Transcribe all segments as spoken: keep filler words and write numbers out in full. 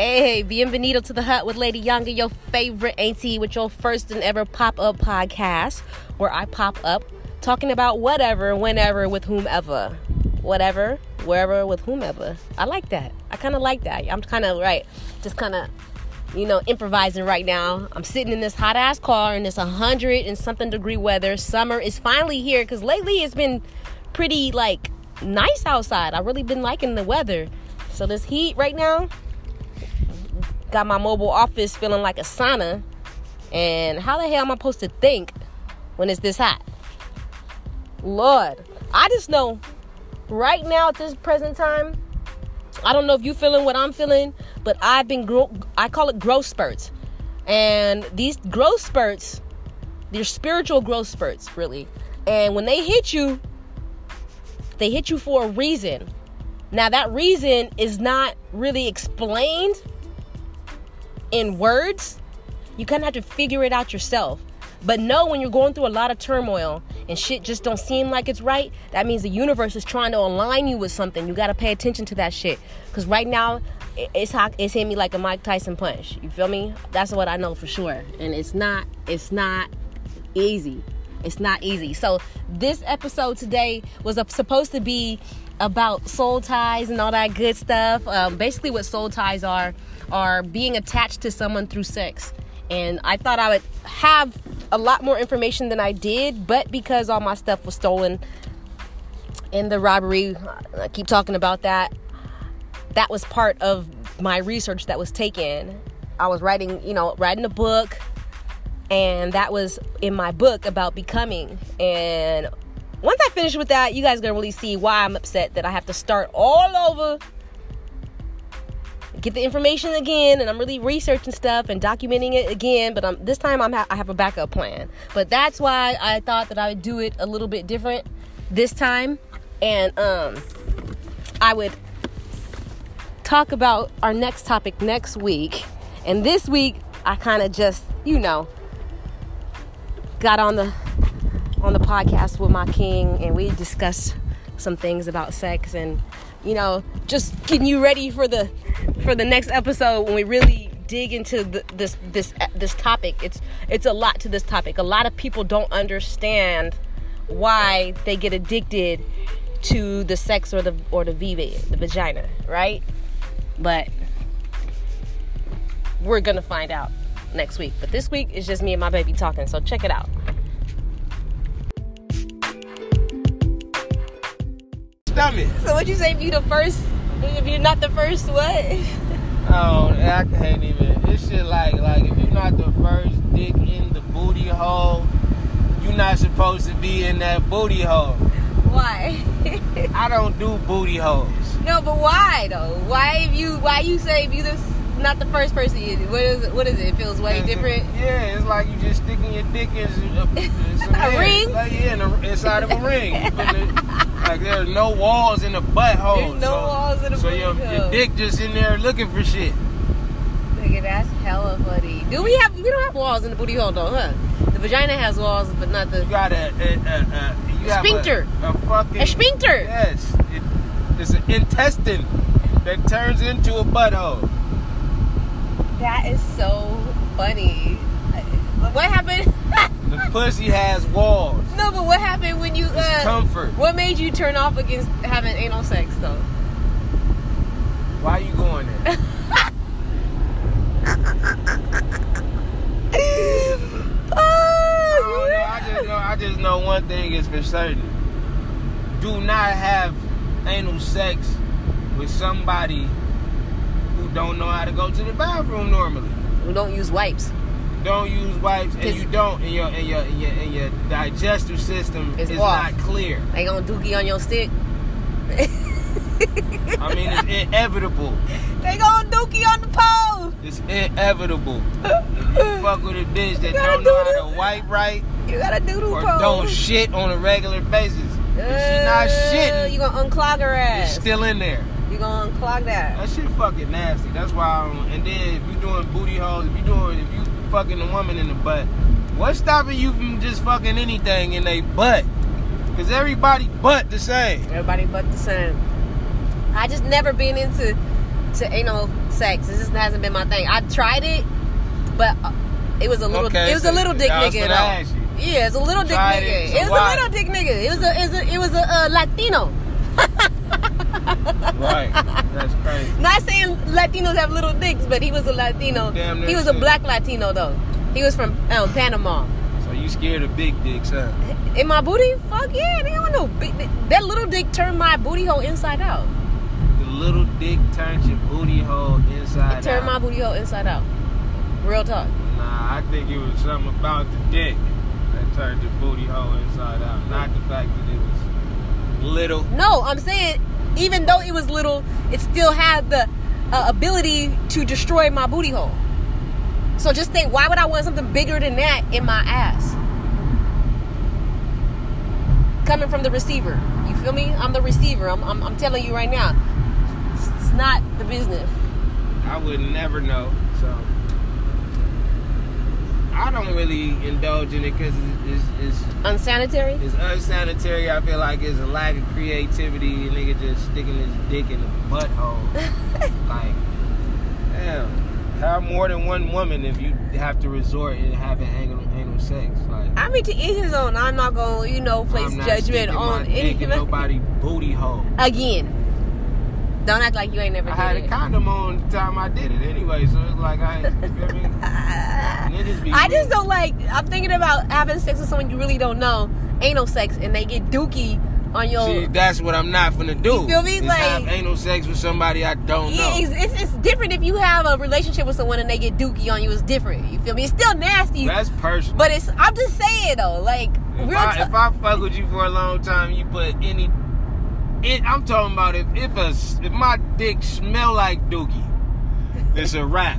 Hey, bienvenido to the Hut with Lady Younger, your favorite auntie with your first and ever pop-up podcast, where I pop up talking about whatever, whenever, with whomever. Whatever, wherever, with whomever. I like that. I kind of like that. I'm kind of, right, just kind of, you know, improvising right now. I'm sitting in this hot-ass car in this one hundred and something degree weather. Summer is finally here, because lately it's been pretty, like, nice outside. I've really been liking the weather. So this heat right now got my mobile office feeling like a sauna. And how the hell am I supposed to think when it's this hot? Lord, I just know right now at this present time, I don't know if you feeling what I'm feeling, but I've been, gro- I call it growth spurts. And these growth spurts, they're spiritual growth spurts, really. And when they hit you, they hit you for a reason. Now, that reason is not really explained in words. You kind of have to figure it out yourself. But know when you're going through a lot of turmoil and shit just don't seem like it's right, that means the universe is trying to align you with something. You got to pay attention to that shit. Because right now, it's it's hitting me like a Mike Tyson punch. You feel me? That's what I know for sure. And it's not, it's not easy. It's not easy. So this episode today was supposed to be about soul ties and all that good stuff. Um, basically what soul ties are, are being attached to someone through sex. And I thought I would have a lot more information than I did, but because all my stuff was stolen in the robbery, I keep talking about that, that was part of my research that was taken. I was writing, you know, writing a book, and that was in my book about becoming. And once I finish with that, you guys are going to really see why I'm upset that I have to start all over, get the information again, and I'm really researching stuff and documenting it again. But I'm, this time I'm ha- I have a backup plan. But that's why I thought that I would do it a little bit different this time. And um, I would talk about our next topic next week. And this week, I kind of just, you know, got on the on the podcast with my king, and we discussed some things about sex, and you know, just getting you ready for the for the next episode when we really dig into the, this this this topic. It's it's a lot to this topic. A lot of people don't understand why they get addicted to the sex or the or the V, the vagina, right? But we're gonna find out next week. But this week is just me and my baby talking. So check it out. Stomach. So what you say? If you the first, if you're not the first, what? Oh, I can't even. It's shit like like if you're not the first dick in the booty hole, you're not supposed to be in that booty hole. Why? I don't do booty holes. No, but why though? Why if you why you say if you the not the first person? What is it? What is it? It feels way different. Yeah, it's like you just sticking your dick in some, in some a ring. Like yeah, in a, inside of a ring. You it, like there's no walls in the butthole. There's no so, walls in the so booty your, hole. your dick just in there looking for shit. Nigga, that's hella funny. Do we have? We don't have walls in the booty hole though, huh? The vagina has walls, but not the. You got a, a, a, a you a sphincter. A, a fucking a sphincter. Yes, it, it's an intestine that turns into a butthole. That is so funny. What happened? The pussy has walls. No, but what happened when you... Uh, it's comfort. What made you turn off against having anal sex, though? Why are you going there? Oh, I don't know. I just know, I just know one thing is for certain. Do not have anal sex with somebody who don't know how to go to the bathroom normally. We don't use wipes. Don't use wipes, and you don't, and your and your and your, and your digestive system it's is off. not clear. They gonna dookie on your stick. I mean, it's inevitable. They gonna dookie on the pole. It's inevitable. If you fuck with a bitch that don't do know this. how to wipe right, you gotta do the or pole. don't shit on a regular basis. Uh, If she not shitting, you gonna unclog her ass. it's still in there. You gonna unclog that. That shit fucking nasty. That's why. I don't, and then if you doing booty holes, if you doing, if you fucking a woman in the butt, what's stopping you from just fucking anything in their butt? Cause everybody butt the same. Everybody but the same. I just never been into to anal sex. This just hasn't been my thing. I tried it, but uh, it was a little. Okay, it was so a little dick that was nigga. what Though. I asked you. Yeah, it's a little dick Tried nigga. it, so It, was why? a little dick nigga. It was a. It was a. It was a uh, Latino. Right. That's crazy. Not saying Latinos have little dicks, but he was a Latino. Damn near He was a shit. black Latino though. He was from um, Panama. So you scared of big dicks, huh? In my booty? Fuck yeah, they don't know big dick. That little dick turned my booty hole inside out. The little dick turns your booty hole inside It turned out. my booty hole inside out. Real talk. Nah, I think it was something about the dick that turned your booty hole inside out. Not the fact that it was little. No, I'm saying even though it was little, it still had the uh, ability to destroy my booty hole. So just think, why would I want something bigger than that in my ass? Coming from the receiver. You feel me? I'm the receiver. I'm, I'm, I'm telling you right now. It's not the business. I would never know. So I don't really indulge in it because it's, it's, it's, Unsanitary? it's unsanitary. I feel like it's a lack of creativity. A nigga just sticking his dick in the butthole. Like, damn. Have more than one woman if you have to resort and having anal, anal sex. Like, I mean, to each his own. I'm not going to, you know, place I'm not judgment sticking on my dick any in nobody booty hole. Again. Don't act like you ain't never I did had it. a condom on the time I did it anyway, so it's like I ain't, you feel me? Niggas be I just weird. don't like, I'm thinking about having sex with someone you really don't know, anal sex, and they get dookie on your... See, that's what I'm not finna do. You feel me? Is Like- have anal sex with somebody I don't Yeah, know. it's, it's, it's different if you have a relationship with someone and they get dookie on you. It's different. You feel me? It's still nasty, That's personal. but it's, I'm just saying though, like, if, real I, talk. if I fuck with you for a long time, you put any... It, I'm talking about if if, a, if my dick smell like dookie, it's a wrap.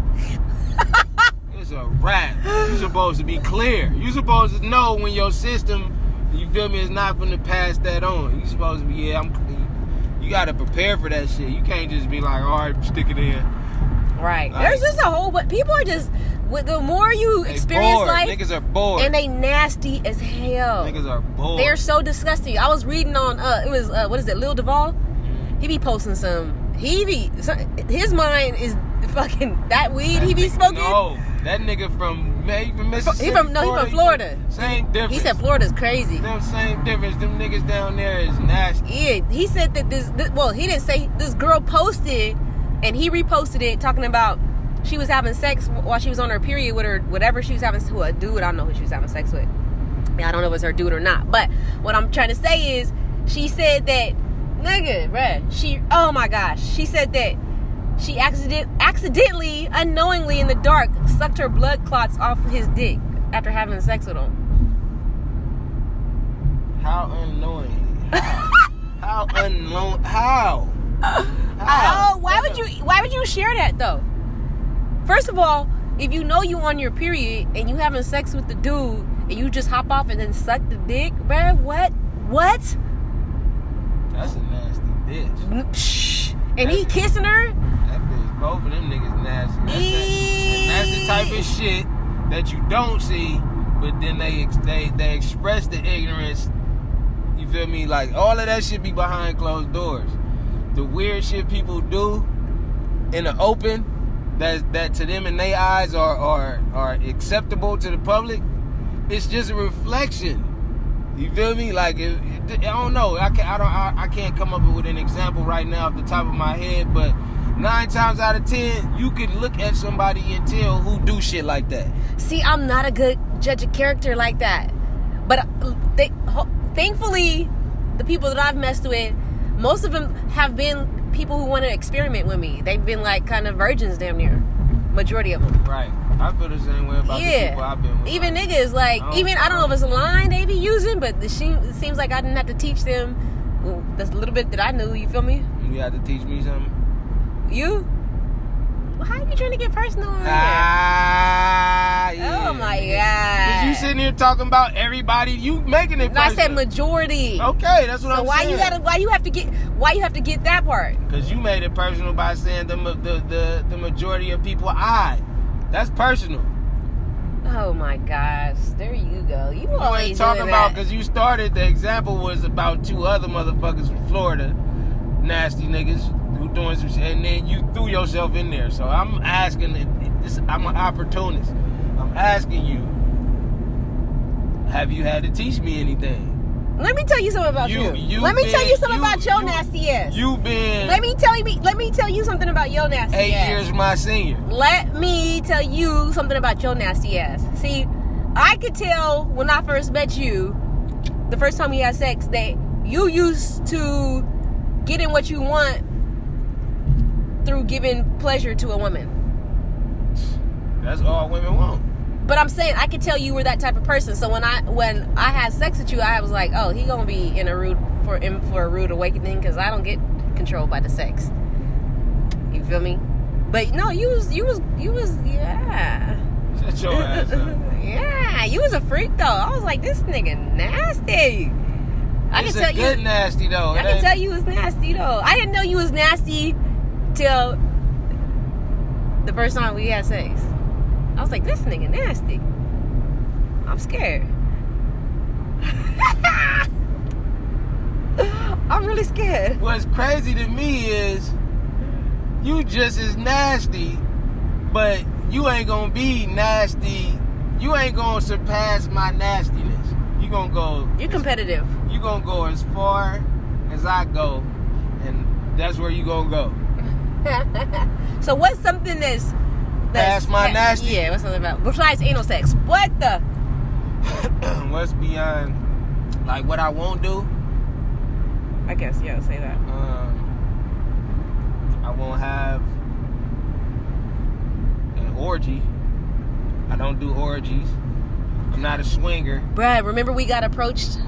It's a wrap. You supposed to be clear. You supposed to know when your system, you feel me, is not finna pass that on. You supposed to be, yeah, I'm. You gotta prepare for that shit. You can't just be like, all right, stick it in. Right. Like- There's just a whole, but people are just, with the more you They experience bored. life, Niggas are bored. and they nasty as hell. Niggas are bored. They're so disgusting. I was reading on, uh, it was, uh, what is it, Lil Duval? Mhm. He be posting some, he be, some, his mind is fucking, that weed That he be nigga- smoking. No, that nigga from, man, he from Mississippi. He from, no, he from Florida. Same difference. He said Florida's crazy. Them same difference. Them niggas down there is nasty. Yeah, he said that this, this, well, he didn't say, this girl posted, and he reposted it, talking about she was having sex while she was on her period with her, whatever she was having, who a dude, I don't know who she was having sex with. I don't know if it's her dude or not. But what I'm trying to say is, she said that, nigga, bruh, she, oh my gosh, she said that she accident, accidentally, unknowingly in the dark, sucked her blood clots off his dick after having sex with him. How unknowingly? How? How unknown? How? Oh, why would you, why would you share that though? First of all, if you know you on your period and you having sex with the dude and you just hop off and then suck the dick, bruh, what? What? That's a nasty bitch. Psh. And he kissing her? That bitch, both of them niggas nasty. That's, that, and that's the type of shit that you don't see, but then they ex- they they express the ignorance. You feel me? Like all of that shit be behind closed doors. The weird shit people do in the open, that that to them in their eyes are are are acceptable to the public. It's just a reflection. You feel me? Like it, it, I don't know. I can't. I don't. I, I can't come up with an example right now off the top of my head. But nine times out of ten, you could look at somebody and tell who do shit like that. See, I'm not a good judge of character like that. But uh, they, ho- thankfully, the people that I've messed with, most of them have been people who want to experiment with me. They've been like kind of virgins damn near. Majority of them. Right. I feel the same way about the people I've been with. Even niggas, like, I don't- even, I don't know if it's a line they be using, but the, she, it seems like I didn't have to teach them well, that's a little bit that I knew, you feel me? You had to teach me something. You? Well, how are you trying to get personal on here? Ah, yeah. Oh my God. Cause you sitting here talking about everybody, you making it No, I said personal. majority. Okay, that's what So I'm why saying. you gotta, why you have to get, why you have to get that part? Cause you made it personal by saying the the the, the majority of people I. That's personal. Oh my gosh, there you go. You You always ain't talking doing about that. because you started. The example was about two other motherfuckers from Florida, nasty niggas. who doing some shit, and then you threw yourself in there. So I'm asking, this, I'm an opportunist. I'm asking you, have you had to teach me anything? Let me tell you something about you. you. you let me been, tell you something you, about your you, nasty ass. You've been. Let me tell you. Let me tell you something about your nasty eight ass. Eight years my senior. Let me tell you something about your nasty ass. See, I could tell when I first met you, the first time we had sex, that you used to getting what you want through giving pleasure to a woman. That's all women want. But I'm saying I could tell you were that type of person. So when I when I had sex with you, I was like, oh, he gonna be in a rude for in for a rude awakening because I don't get controlled by the sex. You feel me? But no, you was you was you was yeah. Shut your ass up. Yeah, you was a freak though. I was like, this nigga nasty. I it's can tell a good you nasty though. I it can ain't... tell you was nasty though. I didn't know you was nasty till the first time we had sex. I was like, this nigga nasty. I'm scared. I'm really scared. What's crazy to me is you just as nasty, but you ain't gonna be nasty. You ain't gonna surpass my nastiness. You gonna go. You're competitive. You gonna go as far as I go, and that's where you gonna go. So what's something that's That's my nasty. Yeah, what's something about besides anal sex? What the? What's beyond, like, what I won't do? I guess, yeah, say that. Um, I won't have an orgy. I don't do orgies. I'm not a swinger. Bruh, remember we got approached?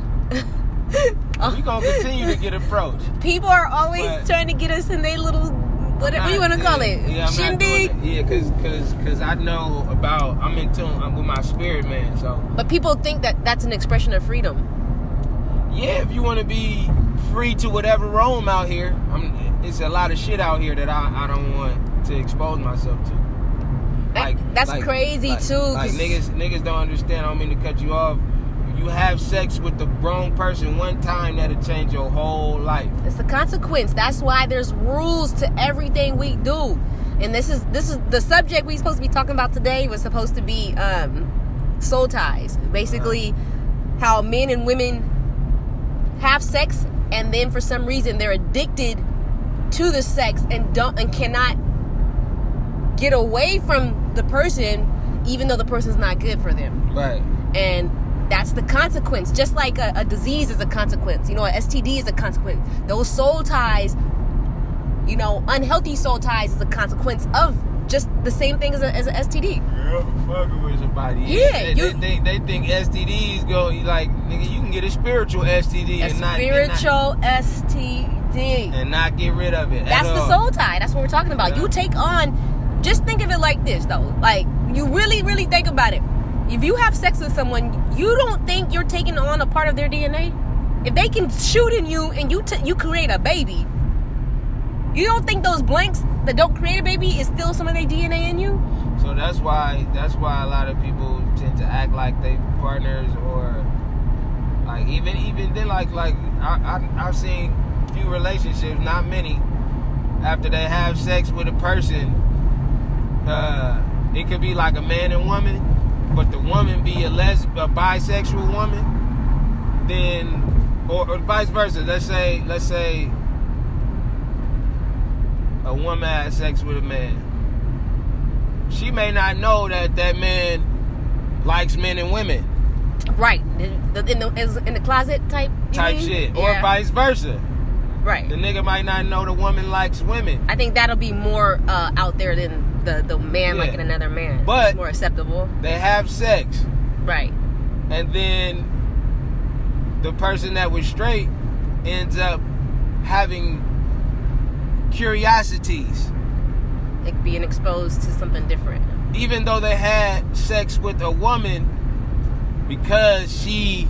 Oh. We gonna continue to get approached. People are always but trying to get us in their little, what, what do you want to call it? Yeah, I'm Shindig? Not yeah, cause, cause, cause I know about. I'm in tune. I'm with my spirit, man. So. But people think that that's an expression of freedom. Yeah, if you want to be free to whatever roam out here, I'm, it's a lot of shit out here that I, I don't want to expose myself to. That, Like that's like, crazy like, too. Like niggas, niggas don't understand. I don't mean to cut you off. You have sex with the wrong person one time, that'll change your whole life. It's the consequence. That's why there's rules to everything we do. And this is this is the subject we're supposed to be talking about today. Was supposed to be um, soul ties. Basically, uh-huh. how men and women have sex, and then for some reason they're addicted to the sex and don't and cannot get away from the person, even though the person's not good for them. Right. And that's the consequence. Just like a, a disease is a consequence. You know, an S T D is a consequence. Those soul ties, you know, unhealthy soul ties is a consequence of just the same thing as a, as an S T D. Girl, fucking with somebody. Yeah. They, you, they, think, they think S T Ds go, like, nigga, you can get a spiritual S T D a and not... spiritual and not, S T D. And not get rid of it. That's the all. soul tie. That's what we're talking about. Yeah. You take on... Just think of it like this, though. Like, you really, really think about it. If you have sex with someone, you don't think you're taking on a part of their D N A? If they can shoot in you and you t- you create a baby, you don't think those blanks that don't create a baby is still some of their D N A in you? So that's why that's why a lot of people tend to act like they partners, or like even even then like like I, I I've seen few relationships, not many, after they have sex with a person, uh, it could be like a man and woman, but the woman be a les a bisexual woman, then or, or vice versa. Let's say let's say a woman has sex with a man. She may not know that that man likes men and women. Right. In the, in the, in the closet type Type mean? shit. Yeah. Or vice versa. Right. The nigga might not know the woman likes women. I think that'll be more uh, out there than the, the man Yeah. liking another man. But it's more acceptable. They have sex. Right. And then the person that was straight ends up having curiosities. Like being exposed to something different. Even though they had sex with a woman, because she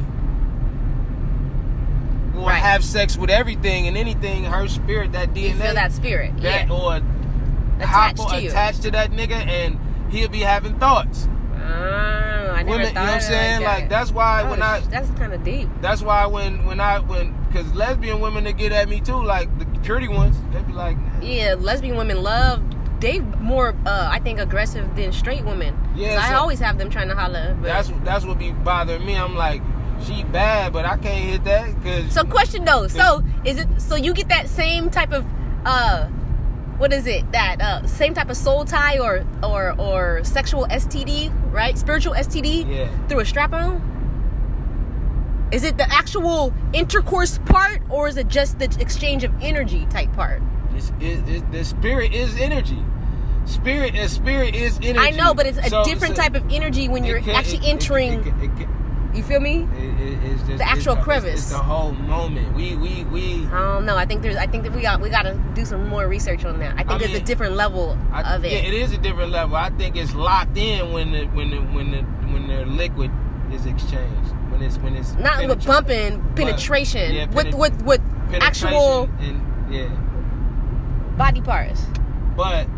will right. have sex with everything and anything, her spirit, that D N A. You feel that spirit. That, yeah. Or attached hop, to you. Attached to that nigga, and he'll be having thoughts. Oh, I never Women, thought you know what I'm saying? Like, that. Like, that's why oh, when I... That's kind of deep. That's why when, when I... when because lesbian women that get at me too, like the pretty ones, they be like, nah. Yeah, lesbian women love. They more, uh, I think, aggressive than straight women. Yeah, I so always have them trying to holler. But. That's that's what be bothering me. I'm like, she bad, but I can't hit that because. So question though, so is it so you get that same type of, uh, what is it? That uh, same type of soul tie or or or sexual S T D, right? Spiritual S T D yeah. through a strap-on. Is it the actual intercourse part, or is it just the exchange of energy type part? It's, it, it, the spirit is energy. Spirit is spirit is energy. I know, but it's a so, different so type of energy when you're can, actually it, entering. It, it, it, it, you feel me? It, it's just, the actual it's, crevice. It's, it's the whole moment. We we we. I don't know. I think there's. I think that we got we got to do some more research on that. I think I there's mean, a different level I, of it. Yeah, it is a different level. I think it's locked in when the when the when the when the liquid is exchanged. When it's when it's not with bumping penetration. Yeah, with penet- with with actual and yeah body parts. But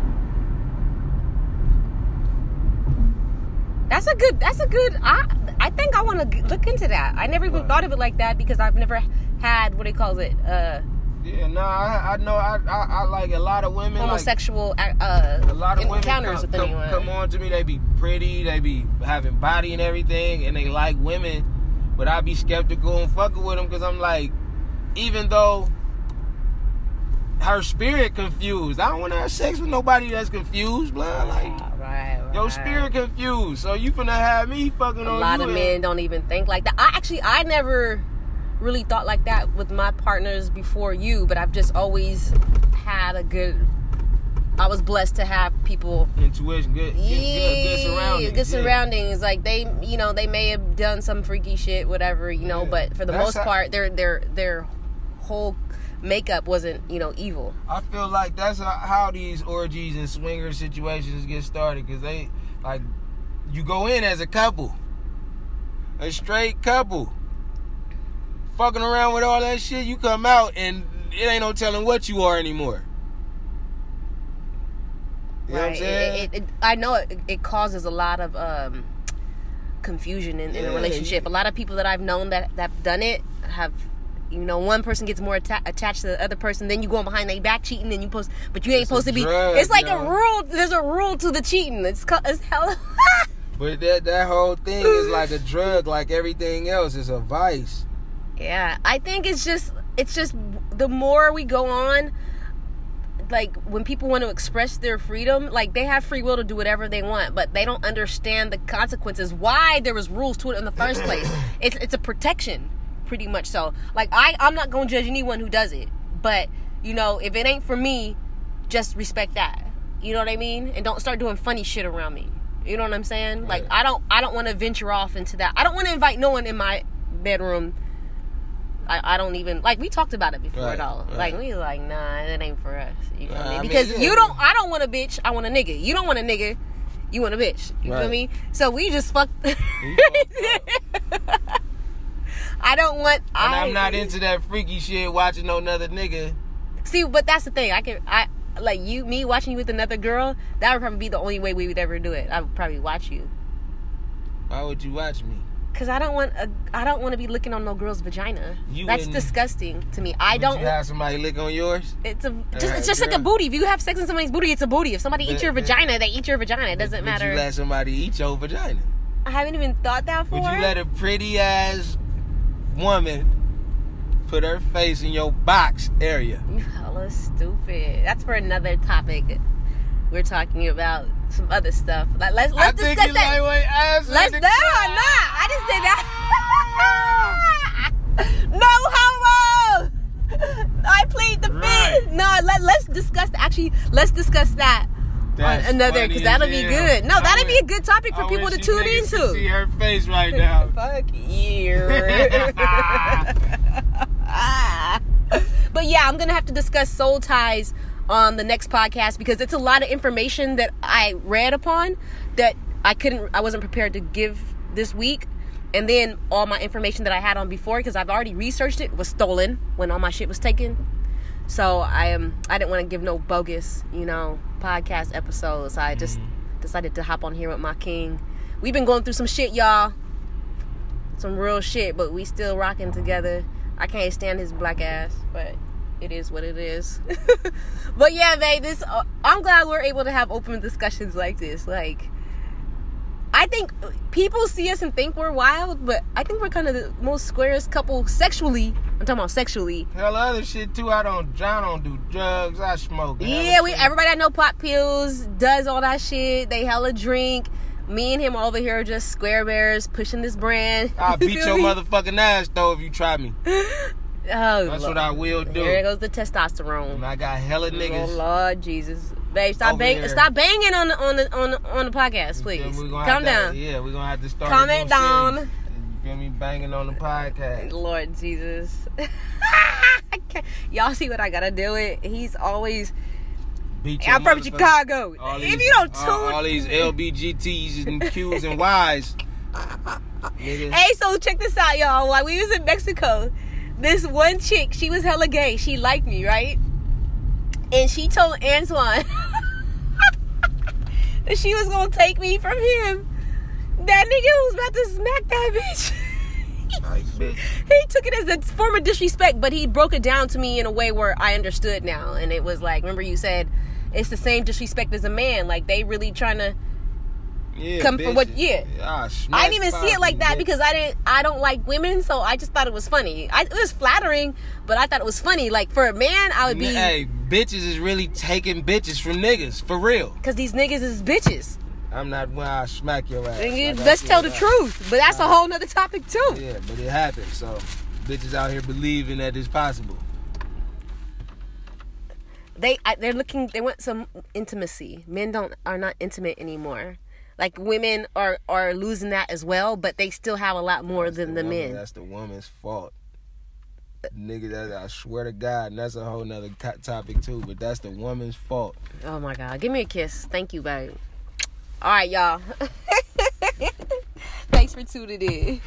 that's a good. That's a good. I I think I want to look into that. I never even what? thought of it like that because I've never had what they call it. Uh, yeah, no, I, I know. I, I I like a lot of women. Homosexual. Like, uh, a lot of women encounters come, with come, anyone. come on to me. They be pretty. They be having body and everything, and they like women. But I be skeptical and fucking with them because I'm like, even though her spirit confused, I don't want to have sex with nobody that's confused, blood. Like, right, right. Your spirit confused, so you finna have me fucking on you. A lot of men don't even think like that. I actually, I never really thought like that with my partners before you, but I've just always had a good. I was blessed to have people. Intuition, good, good, yeah, good, good surroundings. Good yeah. surroundings. Like they, you know, they may have done some freaky shit, whatever, you know, yeah. but for the That's most how, part, their their their whole makeup wasn't, you know, evil. I feel like that's how these orgies and swinger situations get started, because they, like, you go in as a couple, a straight couple, fucking around with all that shit, you come out and it ain't no telling what you are anymore. You know right. what I'm saying? It, it, it, I know it, it causes a lot of um, confusion in, in yeah, a relationship. yeah. A lot of people that I've known that, that have done it have, you know, one person gets more atta- attached to the other person, then you go behind their back cheating, and you post, but you ain't it's supposed to be. Drug, it's like yo. a rule. There's a rule to the cheating. It's, it's hell. But that that whole thing is like a drug, like everything else. It's a vice. Yeah, I think it's just it's just the more we go on, like when people want to express their freedom, like they have free will to do whatever they want, but they don't understand the consequences. Why there was rules to it in the first place? It's it's a protection, pretty much. So, like I I'm not gonna judge anyone who does it, but you know, if it ain't for me, just respect that. You know what I mean? And don't start doing funny shit around me. You know what I'm saying? Like I don't I don't want to venture off into that. I don't want to invite no one in my bedroom. I, I don't even, like, we talked about it before right, at all. right. Like, we was like, nah, it ain't for us. You feel Uh, me? I Because mean, yeah. you don't, I don't want a bitch, I want a nigga. You don't want a nigga, you want a bitch. You Right. feel me? So we just fucked. I don't want, And I, I'm not into that freaky shit watching no another nigga. See, but that's the thing. I can, I, like, you, me watching you with another girl, that would probably be the only way we would ever do it. I would probably watch you. Why would you watch me? Cause I don't want a, I don't want to be licking on no girl's vagina. You That's wouldn't- disgusting to me. I Would don't. you have somebody lick on yours? It's a just, Alright, it's just like a girl. booty. If you have sex in somebody's booty, it's a booty. If somebody eats But- your but- vagina, they eat your vagina. It doesn't Would matter. you let somebody eat your vagina? I haven't even thought that for. Would you let a pretty ass woman put her face in your box area? You hella stupid. That's for another topic. We're talking about some other stuff. Like, let's let's I think discuss you that. lightweight ass. Let's no, nigga. nah. I didn't say that. No homo. I plead the Right. fifth. No, let let's discuss. Actually, let's discuss that That's on another funny because as that'll be hell. good. No, I that'll be wish- a good topic for I people wish to you tune niggas could into. see her face right now. Fuck you. But yeah, I'm gonna have to discuss soul ties on the next podcast because it's a lot of information that I read upon that I couldn't, I wasn't prepared to give this week. And then all my information that I had on before, because I've already researched it, was stolen when all my shit was taken. So I am, I didn't want to give no bogus, you know, podcast episodes. So I just decided to hop on here with my king. We've been going through some shit, y'all. Some real shit, but we still rocking together. I can't stand his black ass, but it is what it is. But yeah, babe, this uh, I'm glad we're able to have open discussions like this. Like, I think people see us and think we're wild, but I think we're kind of the most squarest couple sexually. I'm talking about sexually. Hell, other shit too. I don't, I don't do drugs. I smoke. Yeah, we everybody that know pop pills does all that shit. They hella drink. Me and him over here just square bears pushing this brand. I'll beat your me? motherfucking ass though if you try me. Oh, that's Lord. what I will do. There goes the testosterone. And I got hella niggas. Oh Lord Jesus, babe, stop banging, stop banging on the on the on the, on the podcast, please. Calm down. To, yeah, we're gonna have to start. Calm it down. Series. You feel me? Banging on the podcast. Lord Jesus. Y'all see what I gotta do with? He's always. I'm from Chicago. If these, you don't tune, all, all these L B G Ts and Qs and Ys. Hey, so check this out, y'all. While we was in Mexico, this one chick, she was hella gay. She liked me, right? And she told Antoine that she was gonna take me from him. That nigga was about to smack that bitch. Like, bitch. He took it as a form of disrespect, but he broke it down to me in a way where I understood now. And it was like, remember you said it's the same disrespect as a man. Like, they really trying to yeah, come bitch. from what yeah. yeah I didn't even see it like that bitch. Because I didn't I don't like women, so I just thought it was funny. I, it was flattering, but I thought it was funny. Like, for a man, I would be hey, bitches is really taking bitches from niggas, for real. Because these niggas is bitches. I'm not when I smack your ass. Like let's tell the out. truth. But that's a whole nother topic too. Yeah, but it happened. So bitches out here believing that it's possible. They they're looking. They want some intimacy. Men don't are not intimate anymore. Like, women are are losing that as well, but they still have a lot more that's than the, the woman, men. That's the woman's fault. Nigga, that, I swear to God, and that's a whole nother t- topic too. But that's the woman's fault. Oh my God, give me a kiss. Thank you, babe. All right, y'all. Thanks for tuning in.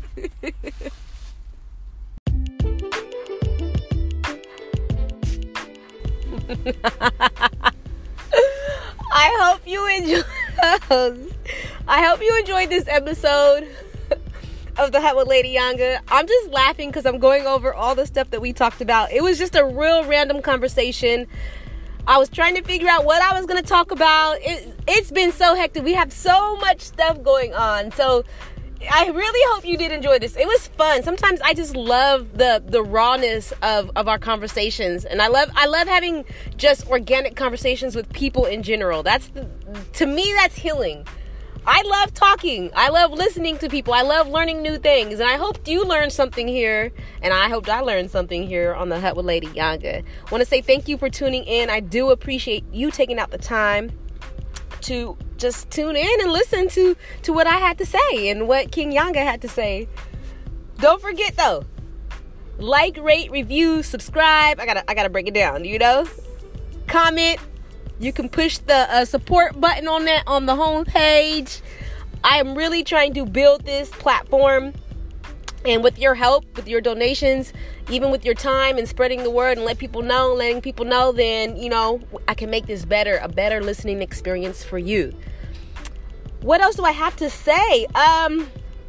I hope you enjoyed. I hope you enjoyed this episode of The Hut with Lady Yanga. I'm just laughing because I'm going over all the stuff that we talked about. It was just a real random conversation. I was trying to figure out what I was going to talk about. It, it's been so hectic. We have so much stuff going on. So I really hope you did enjoy this. It was fun. Sometimes I just love the the rawness of, of our conversations. And I love I love having just organic conversations with people in general. That's the, to me, that's healing. I love talking. I love listening to people. I love learning new things. And I hope you learned something here. And I hope I learned something here on The Hut with Lady Yanga. I want to say thank you for tuning in. I do appreciate you taking out the time to just tune in and listen to, to what I had to say and what King Yanga had to say. Don't forget, though, like, rate, review, subscribe. I gotta, I gotta break it down, you know? Comment. You can push the uh, support button on that on the home page. I am really trying to build this platform, and with your help, with your donations, even with your time and spreading the word and let people know, letting people know, then, you know, I can make this better, a better listening experience for you. What else do I have to say? Um,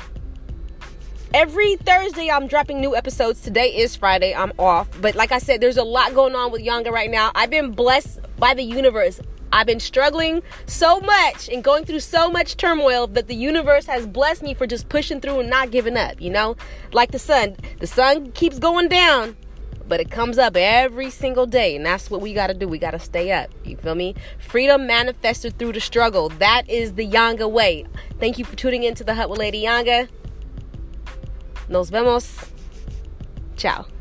every Thursday I'm dropping new episodes. Today is Friday. I'm off. But like I said, there's a lot going on with Yanga right now. I've been blessed by the universe. I've been struggling so much and going through so much turmoil that the universe has blessed me for just pushing through and not giving up, you know? Like the sun. The sun keeps going down, but it comes up every single day, and that's what we got to do. We got to stay up. You feel me? Freedom manifested through the struggle. That is the Yanga way. Thank you for tuning in to The Hut with Lady Yanga. Nos vemos. Ciao.